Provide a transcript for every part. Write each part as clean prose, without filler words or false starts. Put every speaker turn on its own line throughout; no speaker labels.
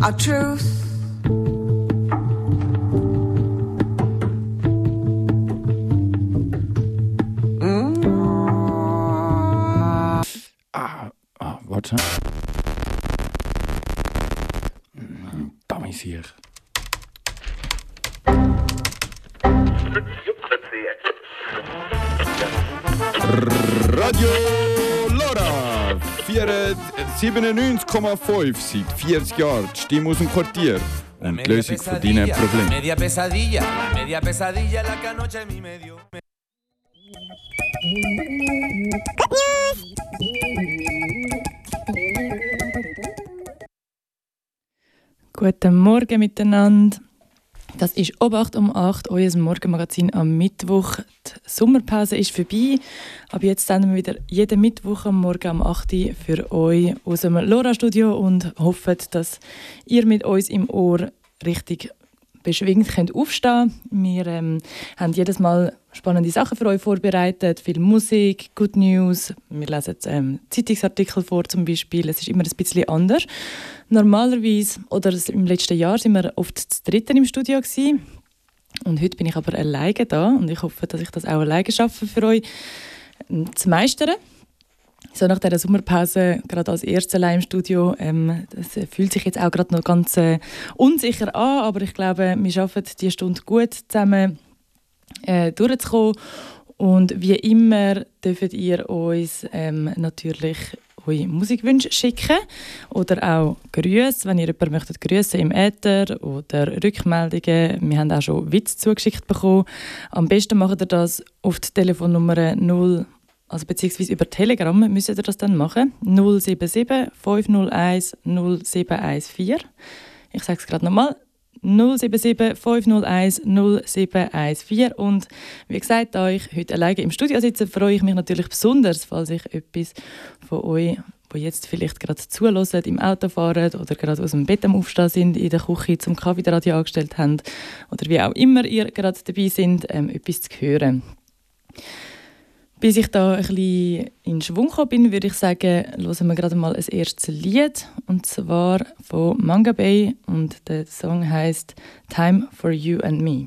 our truth.
Warte. Dummies hier. Radio Lora 97,5 seit 40 Jahren. Die Stimme aus dem Quartier und die Lösung von deinen Problemen.
Media pesadilla, la canocha en mi medio.
Guten Morgen miteinander. Das ist «Obacht um 8», euer Morgenmagazin am Mittwoch. Die Sommerpause ist vorbei. Aber jetzt senden wir wieder jeden Mittwoch am Morgen um 8 Uhr für euch aus dem LoRa-Studio und hoffen, dass ihr mit uns im Ohr richtig beschwingt könnt aufstehen. Wir haben jedes Mal spannende Sachen für euch vorbereitet, viel Musik, Good News. Wir lesen Zeitungsartikel vor zum Beispiel. Es ist immer ein bisschen anders. Normalerweise, oder im letzten Jahr, sind wir oft zu dritt im Studio gewesen. Und heute bin ich aber alleine da und ich hoffe, dass ich das auch alleine schaffe für euch zu meistern. So nach dieser Sommerpause, gerade als erstes allein im Studio, das fühlt sich jetzt auch gerade noch ganz unsicher an, aber ich glaube, wir schaffen die Stunde gut zusammen durchzukommen. Und wie immer dürft ihr uns natürlich eure Musikwünsche schicken oder auch Grüße, wenn ihr jemanden möchtet grüßen im Äther oder Rückmeldungen. Wir haben auch schon Witze zugeschickt bekommen. Am besten macht ihr das auf die Telefonnummer 0, also beziehungsweise über Telegram müsst ihr das dann machen. 077 501 0714. Ich sage es gerade nochmal. 077 501 0714. Und wie gesagt, da ich heute alleine im Studio sitze, freue ich mich natürlich besonders, falls ich etwas von euch, die jetzt vielleicht gerade zuhören, im Auto fahren oder gerade aus dem Bett am Aufstehen sind, in der Küche zum Kaffee das Radio angestellt haben oder wie auch immer ihr gerade dabei sind, etwas zu hören. Bis ich da ein bisschen in Schwung gekommen bin, würde ich sagen, hören wir gerade mal ein erstes Lied. Und zwar von Manga Bay. Und der Song heisst «Time for You and Me».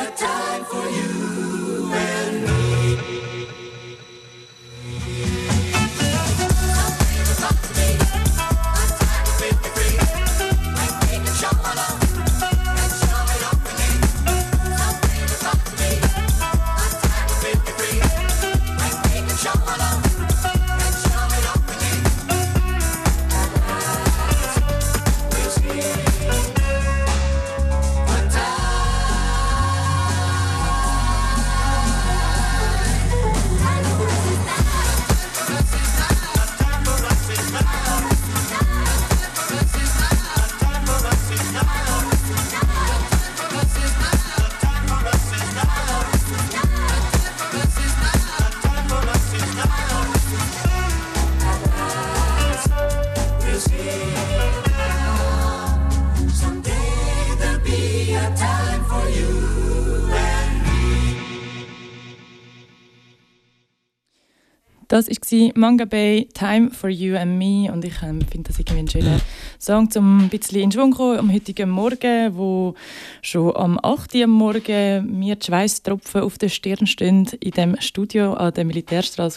a time for you and me.
Das war Manga Bay, Time for You and Me. Und ich finde das irgendwie ein schöner Song, um ein bisschen in Schwung zu kommen am heutigen Morgen, wo schon am 8. Uhr am Morgen mir die Schweisstropfen auf der Stirn stehen in dem Studio an der Militärstraße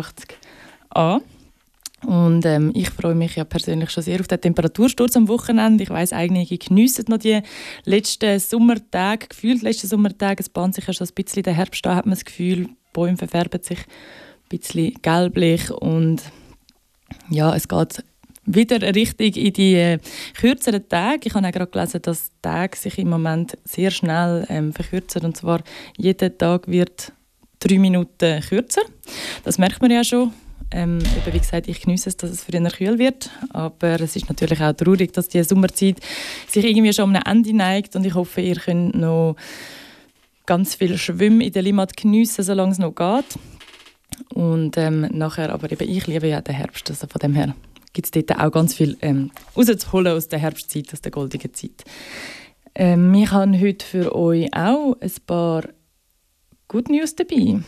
85a. Und ich freue mich ja persönlich schon sehr auf den Temperatursturz am Wochenende. Ich weiss, einige geniessen noch die letzten Sommertage, gefühlt letzten Sommertage. Es bahnt sich ja schon ein bisschen der Herbst an, hat man das Gefühl, die Bäume verfärben sich ein bisschen gelblich und ja, es geht wieder richtig in die kürzeren Tage. Ich habe auch gerade gelesen, dass die Tage sich im Moment sehr schnell verkürzen, und zwar jeder Tag wird 3 Minuten kürzer. Das merkt man ja schon. Eben, wie gesagt, ich genieße es, dass es früher kühl wird, aber es ist natürlich auch traurig, dass die Sommerzeit sich irgendwie schon am Ende neigt, und ich hoffe, ihr könnt noch ganz viel Schwimmen in der Limmat geniessen, solange es noch geht. Und nachher, aber eben, ich liebe ja den Herbst, also von dem her gibt es dort auch ganz viel rauszuholen aus der Herbstzeit, aus der goldenen Zeit. Wir haben heute für euch auch ein paar Good News dabei.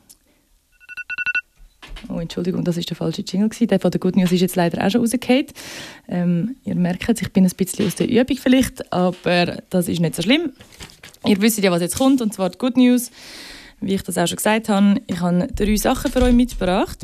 Oh, Entschuldigung, das war der falsche Jingle. Der von der Good News ist jetzt leider auch schon rausgefallen. Ihr merkt, ich bin ein bisschen aus der Übung vielleicht, aber das ist nicht so schlimm. Ihr wisst ja, was jetzt kommt, und zwar die Good News. Wie ich das auch schon gesagt habe, ich habe 3 Sachen für euch mitgebracht.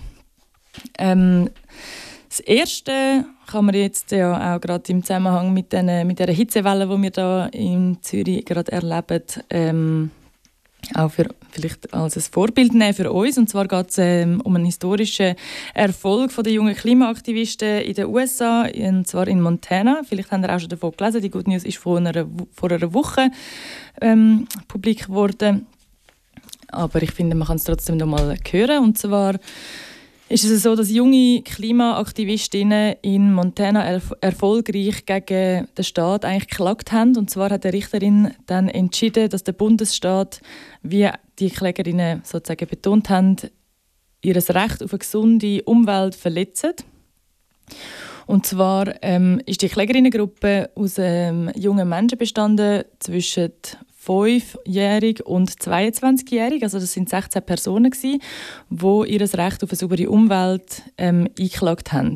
Das erste kann man jetzt ja auch gerade im Zusammenhang mit der Hitzewelle, die wir hier in Zürich gerade erleben, auch vielleicht als ein Vorbild nehmen für uns. Und zwar geht es um einen historischen Erfolg der jungen Klimaaktivisten in den USA, und zwar in Montana. Vielleicht habt ihr auch schon davon gelesen. Die Good News ist vor einer Woche publik geworden. Aber ich finde, man kann es trotzdem noch mal hören. Und zwar ist es so, dass junge Klimaaktivistinnen in Montana erfolgreich gegen den Staat eigentlich geklagt haben. Und zwar hat die Richterin dann entschieden, dass der Bundesstaat, wie die Klägerinnen sozusagen betont haben, ihr Recht auf eine gesunde Umwelt verletzt. Und zwar ist die Klägerinnengruppe aus jungen Menschen bestanden, zwischen 5-jährig und 22-jährig. Also das sind 16 Personen, die ihr Recht auf eine saubere Umwelt eingeklagt haben.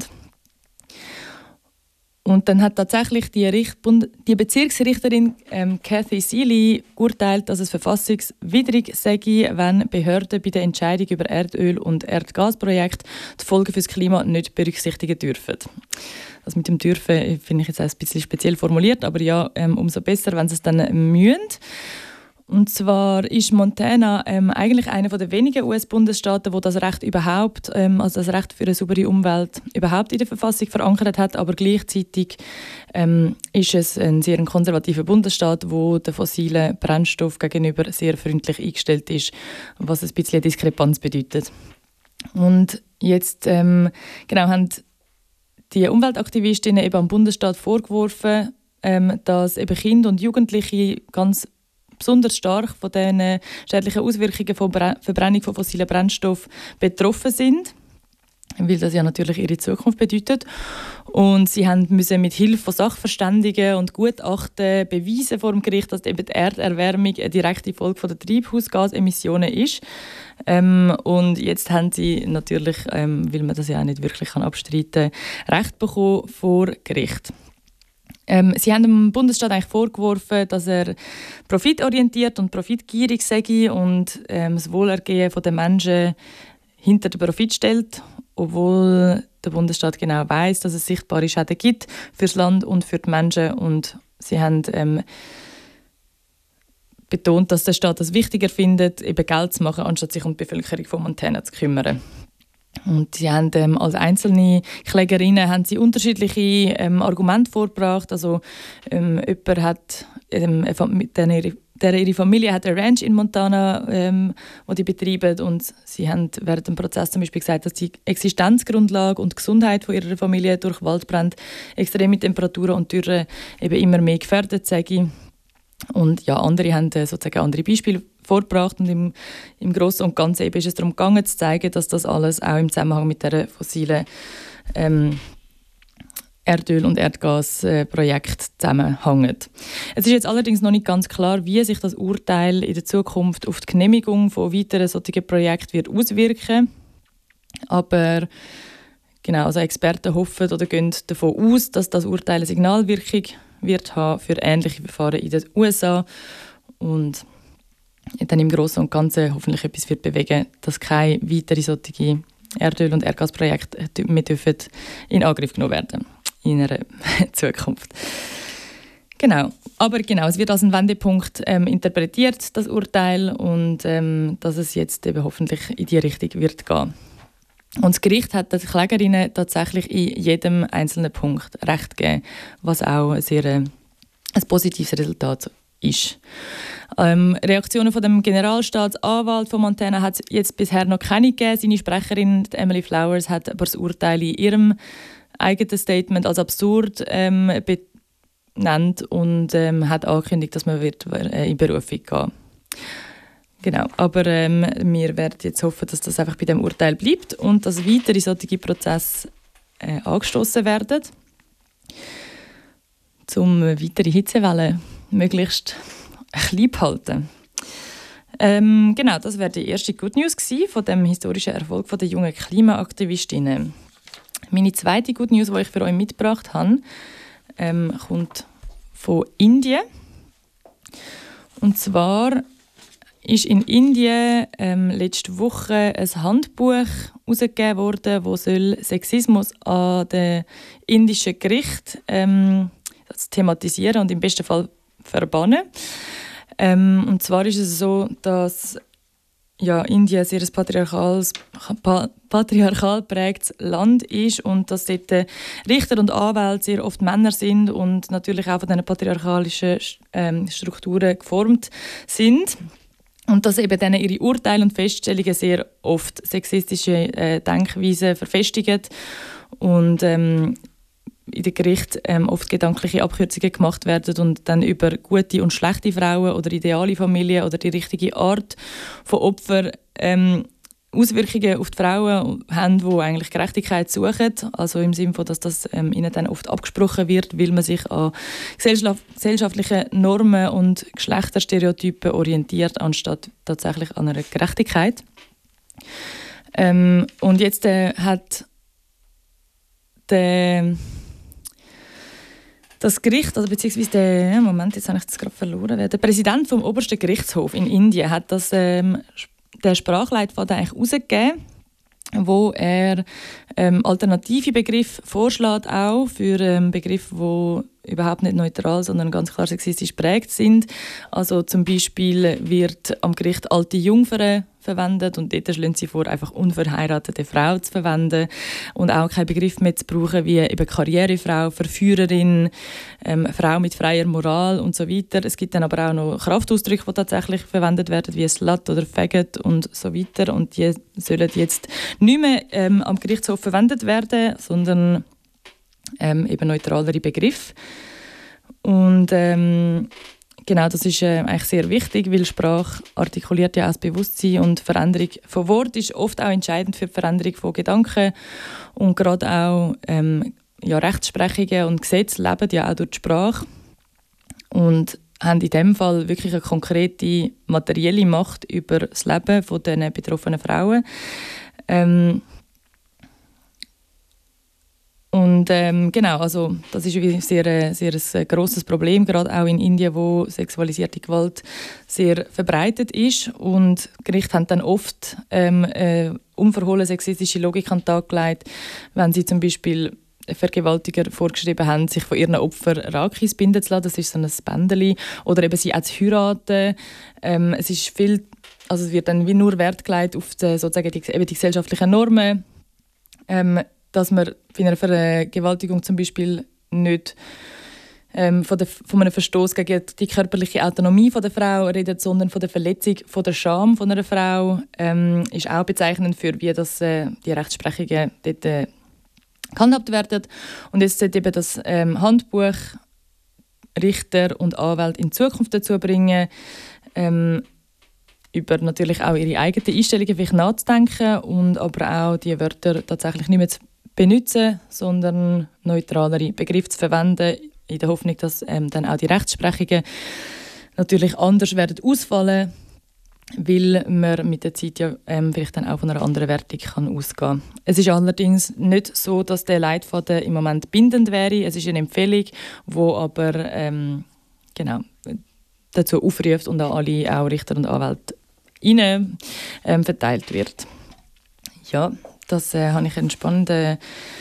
Und dann hat tatsächlich die Bezirksrichterin Kathy Seeley geurteilt, dass es verfassungswidrig sei, wenn Behörden bei der Entscheidung über Erdöl- und Erdgasprojekte die Folgen für das Klima nicht berücksichtigen dürfen. Das mit dem «dürfen» finde ich jetzt auch ein bisschen speziell formuliert, aber ja, umso besser, wenn sie es dann müssen. Und zwar ist Montana eigentlich einer der wenigen US-Bundesstaaten, wo das Recht überhaupt, also das Recht für eine saubere Umwelt überhaupt in der Verfassung verankert hat, aber gleichzeitig ist es ein sehr konservativer Bundesstaat, wo der fossilen Brennstoff gegenüber sehr freundlich eingestellt ist, was ein bisschen Diskrepanz bedeutet. Und jetzt haben die Umweltaktivistinnen eben am Bundesstaat vorgeworfen, dass eben Kinder und Jugendliche ganz besonders stark von den schädlichen Auswirkungen von Verbrennung von fossilen Brennstoffen betroffen sind, weil das ja natürlich ihre Zukunft bedeutet. Und sie müssen mit Hilfe von Sachverständigen und Gutachten beweisen vor dem Gericht, dass eben die Erderwärmung eine direkte Folge der Treibhausgasemissionen ist. Und jetzt haben sie natürlich, weil man das ja auch nicht wirklich abstreiten kann, Recht bekommen vor Gericht. Sie haben dem Bundesstaat eigentlich vorgeworfen, dass er profitorientiert und profitgierig sei und das Wohlergehen der Menschen hinter den Profit stellt, obwohl der Bundesstaat genau weiss, dass es sichtbare Schäden gibt für das Land und für die Menschen. Und sie haben betont, dass der Staat es wichtiger findet, eben Geld zu machen, anstatt sich um die Bevölkerung von Montana zu kümmern. Und sie haben als einzelne Klägerinnen haben sie unterschiedliche Argumente vorgebracht. Also jemand hat ihre Familie hat eine Ranch in Montana, die die betreiben, und sie haben während dem Prozess zum Beispiel gesagt, dass die Existenzgrundlage und die Gesundheit von ihrer Familie durch Waldbrände, extreme Temperaturen und Dürre eben immer mehr gefährdet seien. Und ja, andere haben sozusagen andere Beispiele vorgebracht, und im Großen und Ganzen eben ist es darum gegangen, zu zeigen, dass das alles auch im Zusammenhang mit der fossilen Erdöl- und Erdgasprojekt zusammenhängt. Es ist jetzt allerdings noch nicht ganz klar, wie sich das Urteil in der Zukunft auf die Genehmigung von weiteren solchen Projekten wird auswirken. Aber genau, also Experten hoffen oder gehen davon aus, dass das Urteil eine Signalwirkung wird haben für ähnliche Verfahren in den USA und dann im Großen und Ganzen hoffentlich etwas wird bewegen, dass keine weiteren solche Erdöl- und Erdgasprojekte mehr in Angriff genommen werden in einer Zukunft. Genau. Aber genau, es wird als ein Wendepunkt interpretiert, das Urteil, und dass es jetzt eben hoffentlich in die Richtung wird gehen. Und das Gericht hat den Klägerinnen tatsächlich in jedem einzelnen Punkt Recht gegeben, was auch ein positives Resultat ist. Reaktionen von dem Generalstaatsanwalt von Montana hat es jetzt bisher noch keine gegeben. Seine Sprecherin Emily Flowers hat aber das Urteil in ihrem eigenen Statement als absurd benannt und hat angekündigt, dass man wird in Berufung gehen. Genau, aber wir werden jetzt hoffen, dass das einfach bei dem Urteil bleibt und dass weitere solche Prozesse angestoßen werden, um weitere Hitzewellen möglichst klein zu halten. Genau, das wäre die erste Good News von dem historischen Erfolg der jungen Klimaaktivistinnen. Meine zweite Good News, die ich für euch mitgebracht habe, kommt von Indien. Und zwar ist in Indien letzte Woche ein Handbuch herausgegeben worden, das Sexismus an den indischen Gerichten thematisieren und im besten Fall verbannen. Und zwar ist es so, dass Indien sehr ein patriarchal geprägtes Land ist und dass dort Richter und Anwälte sehr oft Männer sind und natürlich auch von diesen patriarchalischen Strukturen geformt sind. Und dass eben dann ihre Urteile und Feststellungen sehr oft sexistische Denkweisen verfestigen und in den Gerichten oft gedankliche Abkürzungen gemacht werden und dann über gute und schlechte Frauen oder ideale Familien oder die richtige Art von Opfern Auswirkungen auf die Frauen haben, die eigentlich Gerechtigkeit suchen. Also im Sinne von, dass das ihnen dann oft abgesprochen wird, weil man sich an gesellschaftlichen Normen und Geschlechterstereotypen orientiert, anstatt tatsächlich an einer Gerechtigkeit. Und jetzt hat das Gericht, also beziehungsweise jetzt habe ich das gerade verloren. Der Präsident vom obersten Gerichtshof in Indien hat den Sprachleitfaden eigentlich herausgegeben, wo er alternative Begriffe vorschlägt, auch für Begriffe, die überhaupt nicht neutral, sondern ganz klar sexistisch geprägt sind. Also zum Beispiel wird am Gericht alte Jungfern verwendet und dort schlagen sie vor, einfach unverheiratete Frau zu verwenden und auch keinen Begriff mehr zu brauchen wie eben Karrierefrau, Verführerin, Frau mit freier Moral und so weiter. Es gibt dann aber auch noch Kraftausdrücke, die tatsächlich verwendet werden, wie Slut oder Faggot und so weiter, und die sollen jetzt nicht mehr am Gerichtshof verwendet werden, sondern eben neutralere Begriffe. Und genau, das ist eigentlich sehr wichtig, weil Sprache artikuliert ja auch das Bewusstsein, und Veränderung von Wort ist oft auch entscheidend für die Veränderung von Gedanken, und gerade auch Rechtsprechungen und Gesetze leben ja auch durch die Sprache und haben in diesem Fall wirklich eine konkrete materielle Macht über das Leben von den betroffenen Frauen. Und Und genau, also das ist ein sehr grosses Problem, gerade auch in Indien, wo sexualisierte Gewalt sehr verbreitet ist. Und Gerichte haben dann oft unverhohlen sexistische Logik an den Tag gelegt, wenn sie zum Beispiel Vergewaltiger vorgeschrieben haben, sich von ihren Opfern Rakis binden zu lassen. Das ist so ein Bändeli. Oder eben sie auch zu heiraten. Es ist viel, also es wird dann wie nur Wert gelegt auf sozusagen die gesellschaftlichen Normen, dass man bei einer Vergewaltigung zum Beispiel nicht von einem Verstoß gegen die körperliche Autonomie von der Frau redet, sondern von der Verletzung von der Scham von einer Frau, ist auch bezeichnend für wie das, die Rechtsprechungen dort gehandhabt werden. Und jetzt sollte eben das Handbuch Richter und Anwälte in Zukunft dazu bringen, über natürlich auch ihre eigenen Einstellungen vielleicht nachzudenken und aber auch die Wörter tatsächlich nicht mehr zu benutzen, sondern neutralere Begriffe zu verwenden, in der Hoffnung, dass dann auch die Rechtsprechungen natürlich anders werden ausfallen, weil man mit der Zeit ja vielleicht dann auch von einer anderen Wertung kann ausgehen kann. Es ist allerdings nicht so, dass der Leitfaden im Moment bindend wäre. Es ist eine Empfehlung, die aber genau, dazu aufruft und an alle auch Richter und Anwälte verteilt wird. Ja, das habe ich einen spannenden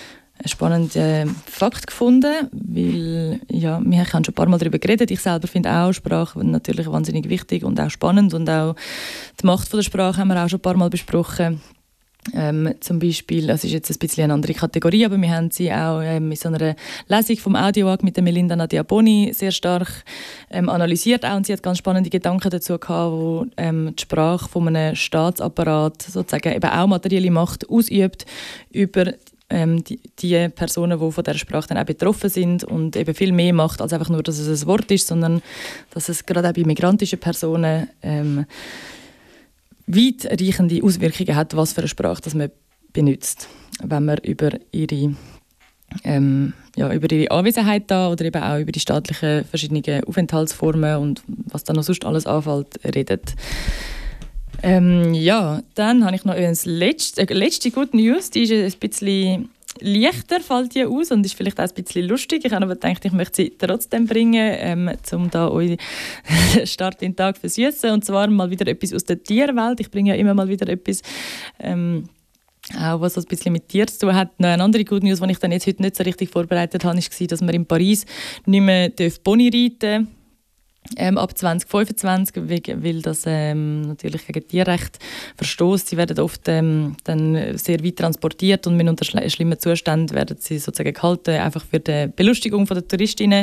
Fakt gefunden, weil ja, wir haben schon ein paar Mal darüber geredet. Ich selber finde auch Sprache natürlich wahnsinnig wichtig und auch spannend und auch die Macht von der Sprache haben wir auch schon ein paar Mal besprochen. Zum Beispiel, das ist jetzt ein bisschen eine andere Kategorie, aber wir haben sie auch in so einer Lesung vom Audio-Ag mit der Melinda Nadia Boni sehr stark analysiert auch, und sie hat ganz spannende Gedanken dazu gehabt, wo die Sprache von einem Staatsapparat sozusagen eben auch materielle Macht ausübt über die Personen, die von dieser Sprache dann auch betroffen sind und eben viel mehr macht, als einfach nur, dass es ein Wort ist, sondern dass es gerade auch bei migrantischen Personen weitreichende Auswirkungen hat, was für eine Sprache das man benutzt, wenn man über ihre Anwesenheit da oder eben auch über die staatlichen verschiedenen Aufenthaltsformen und was da noch sonst alles anfällt, redet. Ja, dann habe ich noch eine letzte Good News, die ist ein bisschen leichter, fällt die aus und ist vielleicht auch ein bisschen lustig. Ich habe aber gedacht, ich möchte sie trotzdem bringen, um da euch den Start in den Tag versüßen. Und zwar mal wieder etwas aus der Tierwelt. Ich bringe ja immer mal wieder etwas, auch was so ein bisschen mit Tieren zu tun hat. Noch eine andere Good News, die ich dann jetzt heute nicht so richtig vorbereitet habe, war, dass man in Paris nicht mehr Pony reiten darf. Ab 2025, weil das natürlich gegen Tierrecht verstößt. Sie werden oft dann sehr weit transportiert und mit unter schlimmen Zuständen werden sie sozusagen gehalten, einfach für die Belustigung der Touristinnen.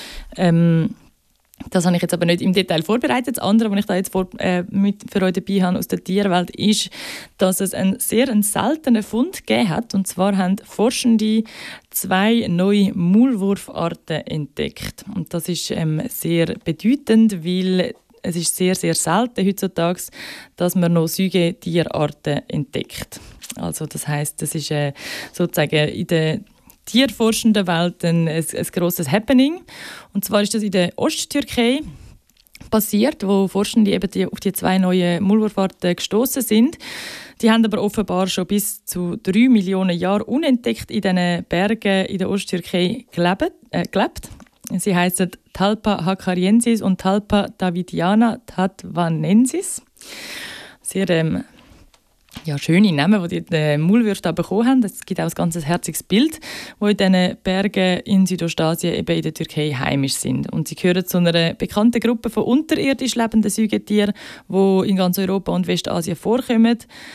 Das habe ich jetzt aber nicht im Detail vorbereitet. Das andere, was ich da jetzt für euch dabei habe aus der Tierwelt, ist, dass es einen sehr seltenen Fund gegeben hat. Und zwar haben Forschende 2 neue Maulwurfarten entdeckt. Und das ist sehr bedeutend, weil es ist sehr, sehr selten heutzutage, dass man noch Säugetierarten entdeckt. Also das heisst, das ist sozusagen in der tierforschenden Welt ein grosses Happening. Und zwar ist das in der Osttürkei passiert, wo Forschende eben auf die 2 neuen Maulwurfarten gestoßen sind. Die haben aber offenbar schon bis zu 3 Millionen Jahre unentdeckt in diesen Bergen in der Osttürkei gelebt. Sie heißen Talpa hakariensis und Talpa davidiana tatvanensis. Sehr schöne Namen, die die Maulwürfe bekommen haben. Es gibt auch ein ganz herziges Bild, wo in diesen Bergen in Südostasien, eben in der Türkei, heimisch sind. Und sie gehören zu einer bekannten Gruppe von unterirdisch lebenden Säugetieren, die in ganz Europa und Westasien vorkommen.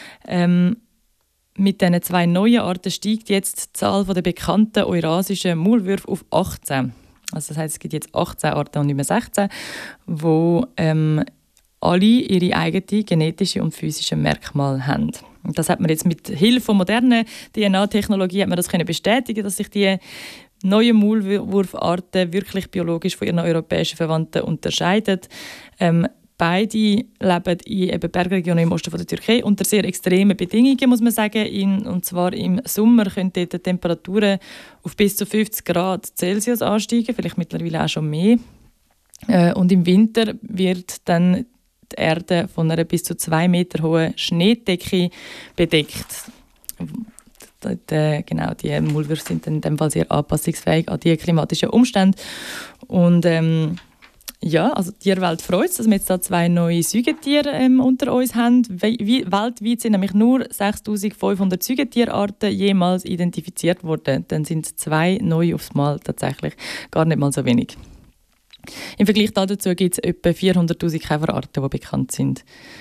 Mit diesen 2 neuen Arten steigt jetzt die Zahl der bekannten eurasischen Maulwürfe auf 18. Also das heisst, es gibt jetzt 18 Arten und nicht mehr 16, die alle ihre eigenen genetischen und physischen Merkmale haben. Und das hat man jetzt mit Hilfe von moderner DNA-Technologie bestätigen, dass sich die neuen Maulwurfarten wirklich biologisch von ihren europäischen Verwandten unterscheiden. Beide leben in Bergregionen im Osten der Türkei unter sehr extremen Bedingungen, muss man sagen. Und zwar im Sommer können dort die Temperaturen auf bis zu 50 Grad Celsius ansteigen, vielleicht mittlerweile auch schon mehr. Und im Winter wird dann die Erde von einer bis zu 2 Meter hohen Schneedecke bedeckt. Genau, die Maulwürfe sind in dem Fall sehr anpassungsfähig an die klimatischen Umstände. Und ja, also die Tierwelt freut es, dass wir jetzt da 2 neue Säugetiere unter uns haben. Weltweit sind nämlich nur 6'500 Säugetierarten jemals identifiziert worden. Dann sind 2 neu aufs Mal tatsächlich gar nicht mal so wenig. Im Vergleich dazu gibt es etwa 400'000 Käferarten, die bekannt sind.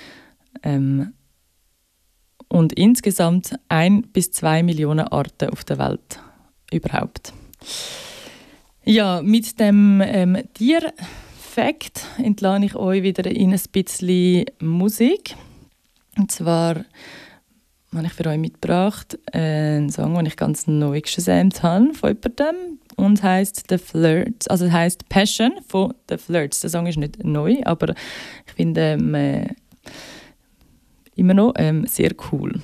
Und insgesamt 1 bis 2 Millionen Arten auf der Welt überhaupt. Ja, mit dem Tierfakt entlade ich euch wieder in ein bisschen Musik. Und zwar habe ich für euch mitgebracht einen Song, den ich ganz neu gesamt habe von jemandem und heisst «The Flirts», also heisst «Passion» von «The Flirts». Der Song ist nicht neu, aber ich finde immer noch sehr cool.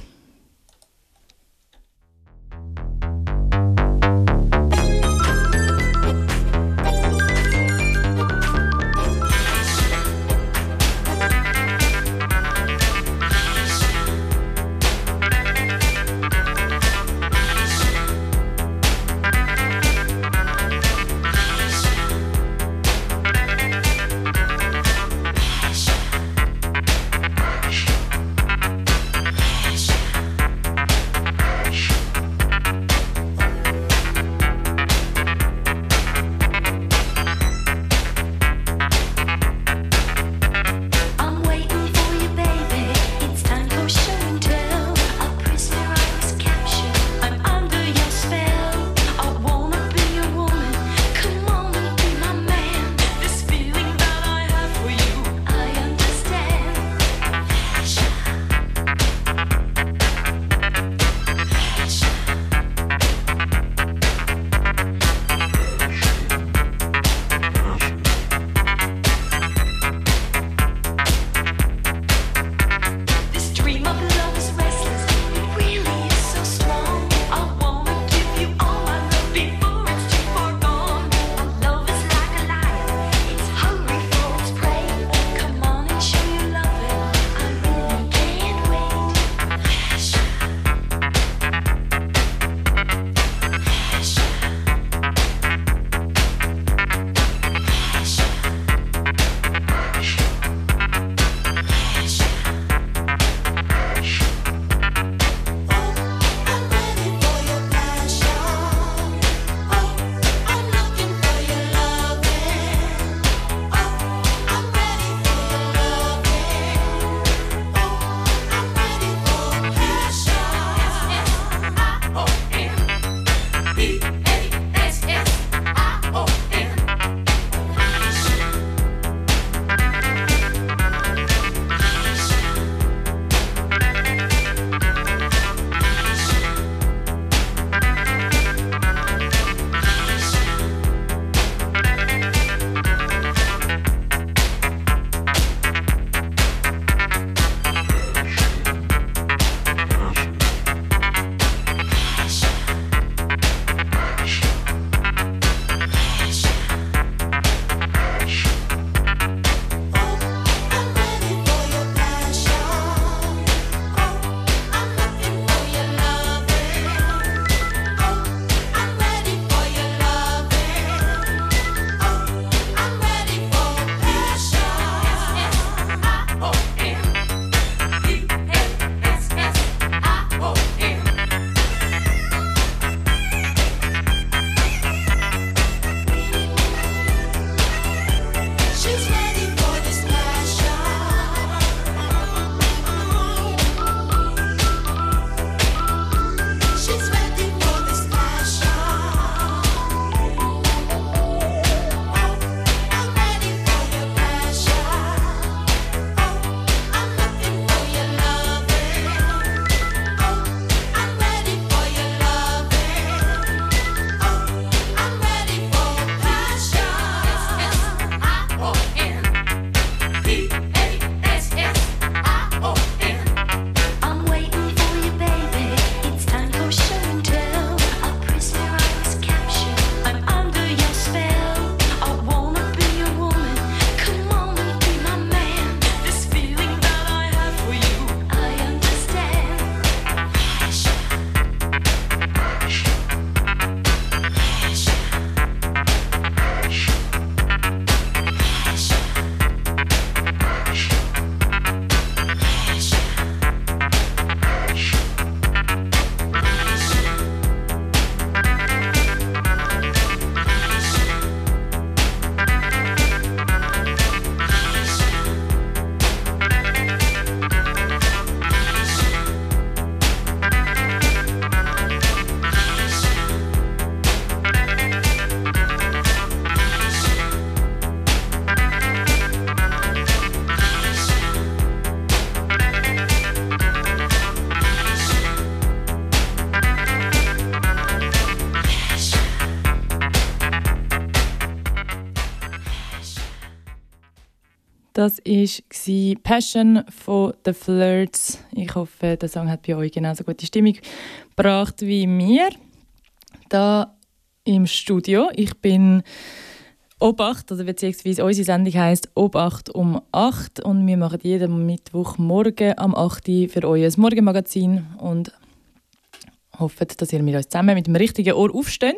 Das war «Passion» von «The Flirts». Ich hoffe, der Song hat bei euch genauso gute Stimmung gebracht wie mir. Da im Studio. Ich bin Obacht, also beziehungsweise unsere Sendung heisst «Obacht um 8» und wir machen jeden Mittwochmorgen am 8 Uhr für euch ein Morgenmagazin und hoffen, dass ihr mit uns zusammen mit dem richtigen Ohr aufsteht.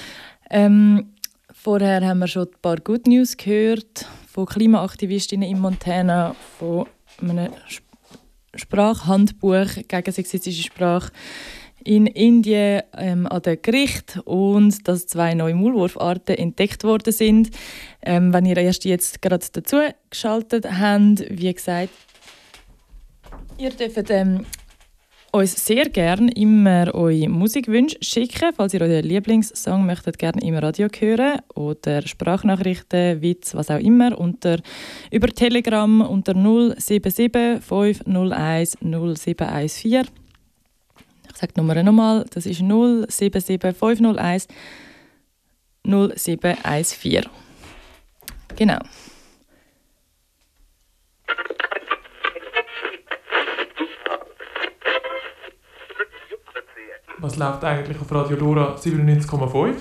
Vorher haben wir schon ein paar Good News gehört von Klimaaktivistinnen in Montana, von einem Sprachhandbuch gegen sexistische Sprache in Indien an den Gericht und dass 2 neue Maulwurfarten entdeckt worden sind. Wenn ihr erst jetzt gerade dazu geschaltet habt, wie gesagt, ihr dürft uns sehr gerne immer eure Musikwünsche schicken, falls ihr euren Lieblingssong möchtet gerne im Radio hören oder Sprachnachrichten, Witz, was auch immer, über Telegram unter 077 501 0714. Ich sage die Nummer nochmal, das ist 077 501 0714. Genau.
Was läuft eigentlich auf Radio Lora 97,5?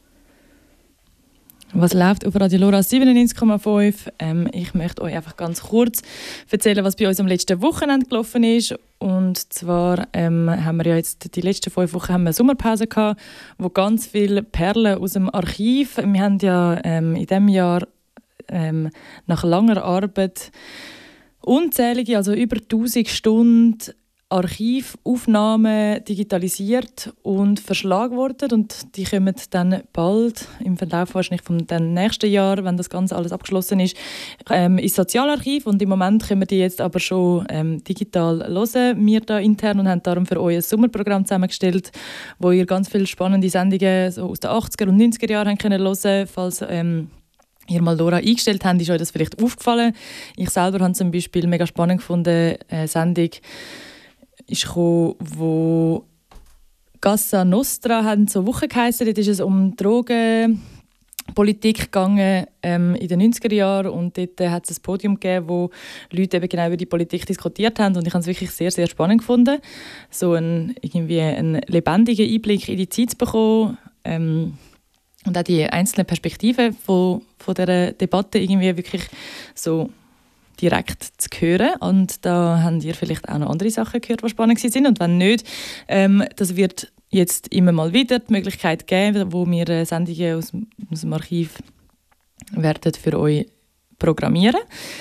Was läuft auf Radio Lora 97,5? Ich möchte euch einfach ganz kurz erzählen, was bei uns am letzten Wochenende gelaufen ist. Und zwar haben wir ja jetzt die letzten 5 Wochen haben wir eine Sommerpause gehabt, wo ganz viele Perlen aus dem Archiv. Wir haben ja in diesem Jahr nach langer Arbeit unzählige, also über 1000 Stunden Archivaufnahmen digitalisiert und verschlagen worden und die kommen dann bald im Verlauf wahrscheinlich vom nächsten Jahr, wenn das Ganze alles abgeschlossen ist, ins Sozialarchiv und im Moment können wir die jetzt aber schon digital hören, wir da intern, und haben darum für euch ein Sommerprogramm zusammengestellt, wo ihr ganz viele spannende Sendungen so aus den 80er und 90er Jahren haben können hören, falls ihr mal Lora eingestellt habt, ist euch das vielleicht aufgefallen. Ich selber habe zum Beispiel mega spannend gefunden, eine Sendung ist gekommen, wo Casa Nostra haben so Woche geheissen. Dort ist es um Drogenpolitik gegangen in den 90er Jahren und dort hat es ein Podium gegeben, wo Leute eben genau über die Politik diskutiert haben und ich habe es wirklich sehr, sehr spannend gefunden, so einen lebendigen Einblick in die Zeit zu bekommen und auch die einzelnen Perspektiven von dieser Debatte irgendwie wirklich so direkt zu hören. Und da habt ihr vielleicht auch noch andere Sachen gehört, die spannend sind. Und wenn nicht, das wird jetzt immer mal wieder die Möglichkeit geben, wo wir Sendungen aus dem Archiv werden für euch programmieren.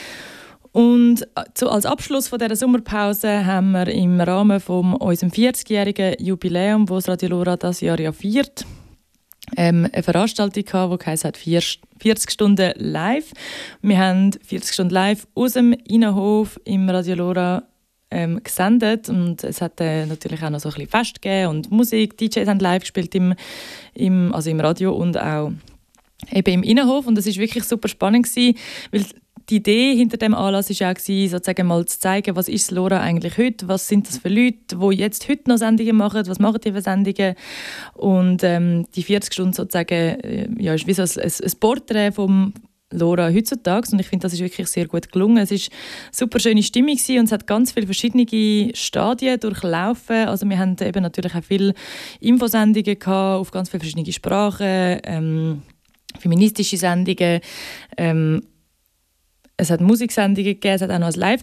Und als Abschluss von dieser Sommerpause haben wir im Rahmen von unserem 40-jährigen Jubiläum, das Radio Lora dieses Jahr ja feiert, eine Veranstaltung gehabt, die heisst 40 Stunden live. Wir haben 40 Stunden live aus dem Innenhof im Radio Lora gesendet und es hat natürlich auch noch so ein bisschen Fest gegeben und Musik. DJs haben live gespielt im Radio und auch eben im Innenhof und es war wirklich super spannend gewesen, weil die Idee hinter dem Anlass war auch, sozusagen mal zu zeigen, was ist Lora eigentlich heute, was sind das für Leute, die jetzt heute noch Sendungen machen, was machen die für Sendungen. Und die 40 Stunden sozusagen, ja, ist wie so ein Porträt vom Lora heutzutage und ich finde, das ist wirklich sehr gut gelungen. Es war eine super schöne Stimmung und es hat ganz viele verschiedene Stadien durchlaufen. Also wir hatten eben natürlich auch viele Infosendungen gehabt, auf ganz viele verschiedene Sprachen, feministische Sendungen, es hat Musiksendungen gegeben, es hat auch noch ein